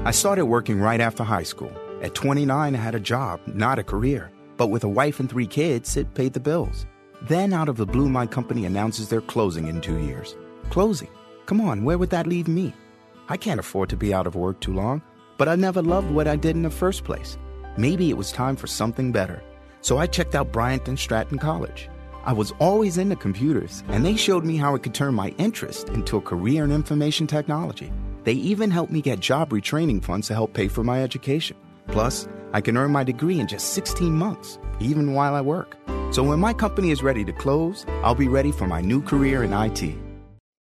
I started working right after high school. At 29, I had a job, not a career. But with a wife and 3 kids, it paid the bills. Then, out of the blue, my company announces they're closing in 2 years. Closing? Come on, where would that leave me? I can't afford to be out of work too long, but I never loved what I did in the first place. Maybe it was time for something better. So I checked out Bryant and Stratton College. I was always into computers, and they showed me how I could turn my interest into a career in information technology. They even helped me get job retraining funds to help pay for my education. Plus, I can earn my degree in just 16 months, even while I work. So when my company is ready to close, I'll be ready for my new career in IT.